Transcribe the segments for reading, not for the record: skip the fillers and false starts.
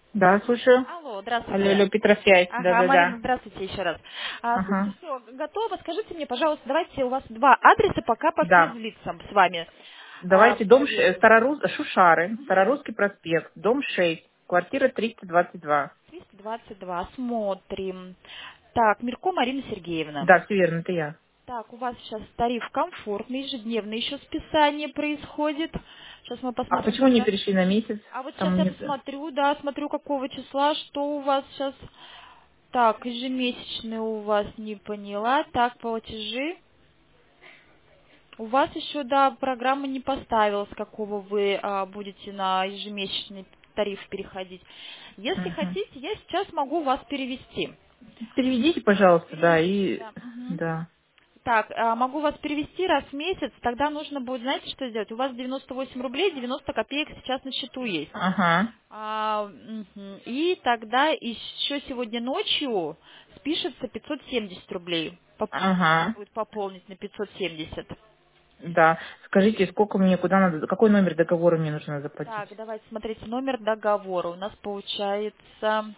Да, слушаю. Алло, Алло, здравствуйте. алло, Петрофясь. Ага, Марина, Да-да-да. здравствуйте еще раз. Слушайте, Ага. все, готово. Скажите мне, пожалуйста, давайте у вас два адреса пока по Да. физлицам с вами Давайте проверю. Шушары, Старорусский проспект, дом 6, квартира 322. 322, смотрим. Так, Мирко Марина Сергеевна. Да, все верно, это я. Так, у вас сейчас тариф комфортный, ежедневное еще списание происходит. Сейчас мы А посмотрим почему не тогда. перешли на месяц? А вот сейчас Там я нет. посмотрю, да, смотрю какого числа, что у вас сейчас. Так, ежемесячные у вас не поняла. Так, платежи. У вас еще, да, программа не поставила, с какого вы будете на ежемесячный тариф переходить. Если Мгм. хотите, я сейчас могу вас перевести. Переведите, пожалуйста, да, Переведите, и... да. Мгм. Да. Так, могу вас перевести раз в месяц, тогда нужно будет, знаете, что сделать? У вас 98 рублей, 90 копеек сейчас на счету есть. Ага. И тогда еще сегодня ночью спишется 570 рублей. Нужно Ага. будет пополнить на 570. Да. Скажите, сколько мне, куда надо, какой номер договора мне нужно заплатить? Так, давайте смотрите, номер договора. У нас получается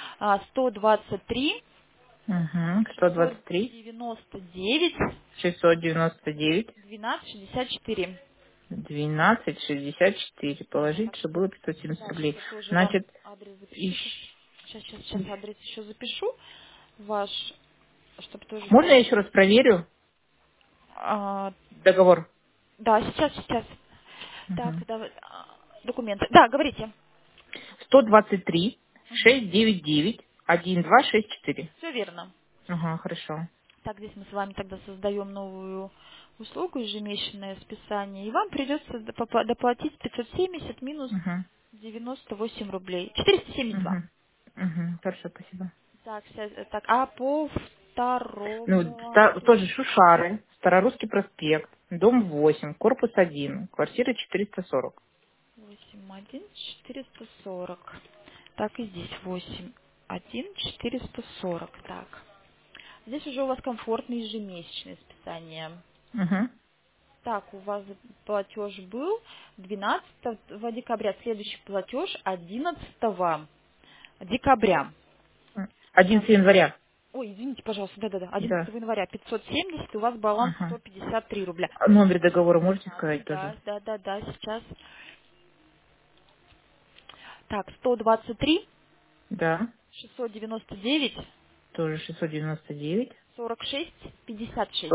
123 Угу. 123, 699 699. 1264. 12,64. Положить, Так, чтобы было 570 да, сейчас рублей. я тоже вам Значит, адрес запишу. ищ- Сейчас адрес еще запишу ваш, чтобы тоже можно я было. еще раз проверю А, договор? да, сейчас. Так, Мгм. давай, документы. Да, говорите. 123, Угу. 699, 1264. Все верно. Ага, хорошо. Так, здесь мы с вами тогда создаем новую услугу, ежемесячное списание, и вам придется доплатить 570 минус Угу. 98 рублей. 472. Угу. Угу. Хорошо, спасибо. Так, так, а по Ну, второму адресу? тоже Шушары, Старорусский проспект, дом 8, корпус 1, квартира 440. 81 440. Так, и здесь 81 440. Так. Здесь уже у вас комфортное ежемесячное списание. Угу. Так, у вас платеж был 12 декабря. Следующий платеж 11 декабря. Так, 11 января. ой, извините, пожалуйста, да-да-да, 11 Да. января 570, у вас баланс Ага. 153 рубля. А номер договора можете Ага, сказать тоже? да, сейчас. Так, 123 Да. 699 Тоже 699. 46 56.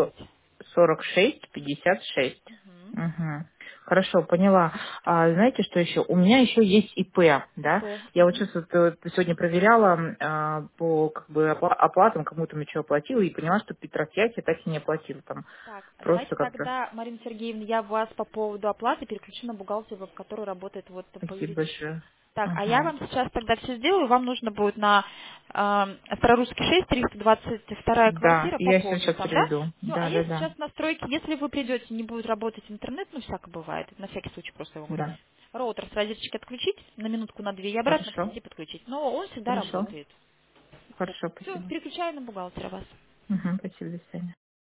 46-56. Угу. Угу. Хорошо, поняла. Знаете, что еще? У меня еще есть ИП, да? ИП. Я вот сейчас сегодня проверяла по как бы оплатам, кому-то мне что оплатила, и поняла, что Петросвязь я так и не оплатила там. Так, давайте Просто как-то. тогда, Марина Сергеевна, я вас по поводу оплаты переключу на бухгалтера, который работает вот по Спасибо юридически. большое. Так, а я Ага. вам сейчас тогда все сделаю, вам нужно будет на Старорусский 6, 322 Да, квартира я все пополнить сейчас там, да? переведу. Все, а Да, я да, да. сейчас настройки, если вы придете, не будет работать интернет, ну всяко бывает, на всякий случай просто я вам говорю. Да. Роутер с розеточки отключить на минутку, на две и обратно Хорошо. принести подключить. Но он всегда Хорошо. работает. Хорошо, Все, спасибо. переключаю на бухгалтера вас. Угу, спасибо, до свидания.